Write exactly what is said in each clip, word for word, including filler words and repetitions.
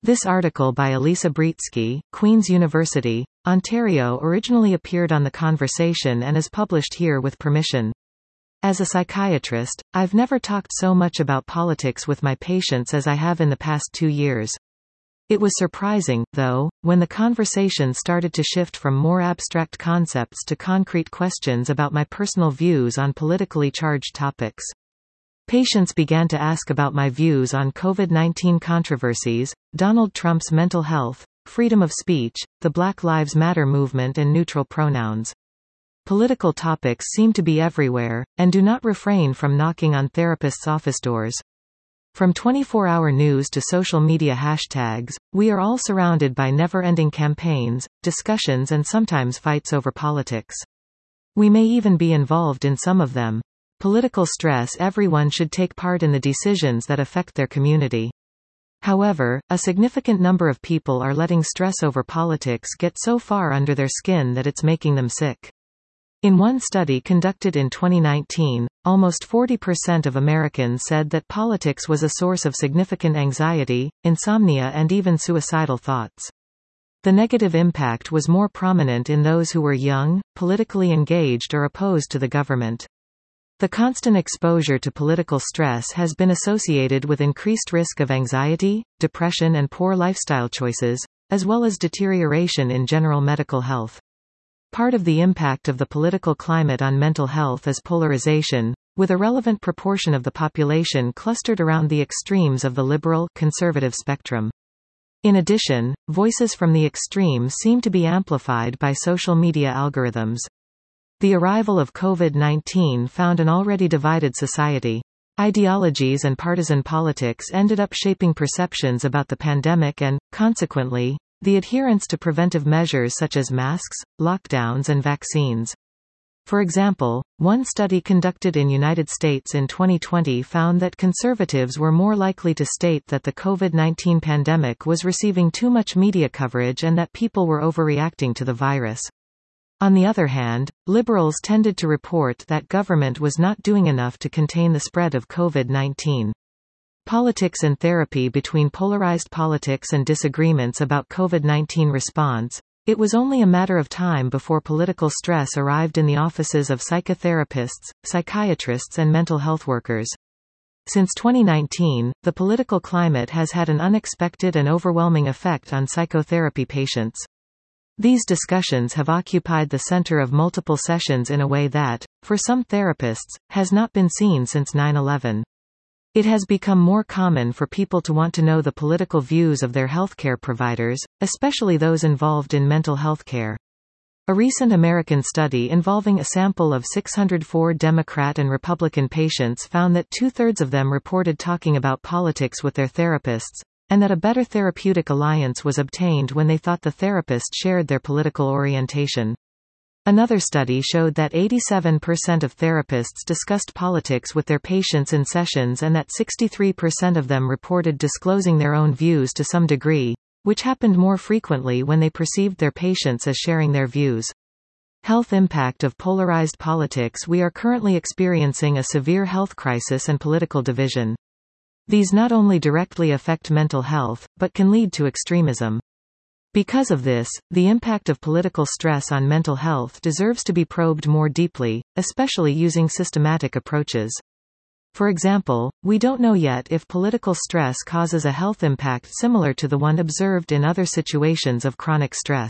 This article by Elisa Britsky, Queen's University, Ontario originally appeared on The Conversation and is published here with permission. As a psychiatrist, I've never talked so much about politics with my patients as I have in the past two years. It was surprising, though, when the conversation started to shift from more abstract concepts to concrete questions about my personal views on politically charged topics. Patients began to ask about my views on COVID nineteen controversies, Donald Trump's mental health, freedom of speech, the Black Lives Matter movement and neutral pronouns. Political topics seem to be everywhere, and do not refrain from knocking on therapists' office doors. From twenty-four hour news to social media hashtags, we are all surrounded by never-ending campaigns, discussions and sometimes fights over politics. We may even be involved in some of them. Political stress. Everyone should take part in the decisions that affect their community. However, a significant number of people are letting stress over politics get so far under their skin that it's making them sick. In one study conducted in twenty nineteen, almost forty percent of Americans said that politics was a source of significant anxiety, insomnia and even suicidal thoughts. The negative impact was more prominent in those who were young, politically engaged or opposed to the government. The constant exposure to political stress has been associated with increased risk of anxiety, depression and poor lifestyle choices, as well as deterioration in general medical health. Part of the impact of the political climate on mental health is polarization, with a relevant proportion of the population clustered around the extremes of the liberal-conservative spectrum. In addition, voices from the extremes seem to be amplified by social media algorithms. The arrival of COVID nineteen found an already divided society. Ideologies and partisan politics ended up shaping perceptions about the pandemic and, consequently, the adherence to preventive measures such as masks, lockdowns and vaccines. For example, one study conducted in United States in twenty twenty found that conservatives were more likely to state that the COVID nineteen pandemic was receiving too much media coverage and that people were overreacting to the virus. On the other hand, liberals tended to report that government was not doing enough to contain the spread of COVID nineteen. Politics and therapy. Between polarized politics and disagreements about COVID nineteen response, it was only a matter of time before political stress arrived in the offices of psychotherapists, psychiatrists and mental health workers. Since twenty nineteen, the political climate has had an unexpected and overwhelming effect on psychotherapy patients. These discussions have occupied the center of multiple sessions in a way that, for some therapists, has not been seen since nine eleven. It has become more common for people to want to know the political views of their healthcare providers, especially those involved in mental health care. A recent American study involving a sample of six hundred four Democrat and Republican patients found that two-thirds of them reported talking about politics with their therapists, and that a better therapeutic alliance was obtained when they thought the therapist shared their political orientation. Another study showed that eighty-seven percent of therapists discussed politics with their patients in sessions and that sixty-three percent of them reported disclosing their own views to some degree, which happened more frequently when they perceived their patients as sharing their views. Health impact of polarized politics. We are currently experiencing a severe health crisis and political division. These not only directly affect mental health, but can lead to extremism. Because of this, the impact of political stress on mental health deserves to be probed more deeply, especially using systematic approaches. For example, we don't know yet if political stress causes a health impact similar to the one observed in other situations of chronic stress.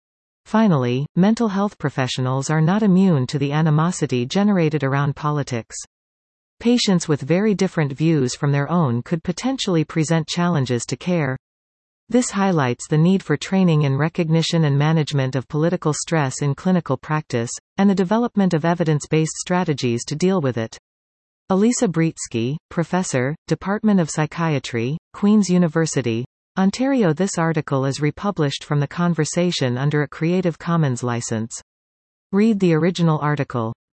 Finally, mental health professionals are not immune to the animosity generated around politics. Patients with very different views from their own could potentially present challenges to care. This highlights the need for training in recognition and management of political stress in clinical practice, and the development of evidence-based strategies to deal with it. Elisa Britsky, Professor, Department of Psychiatry, Queen's University, Ontario. This article is republished from The Conversation under a Creative Commons license. Read the original article.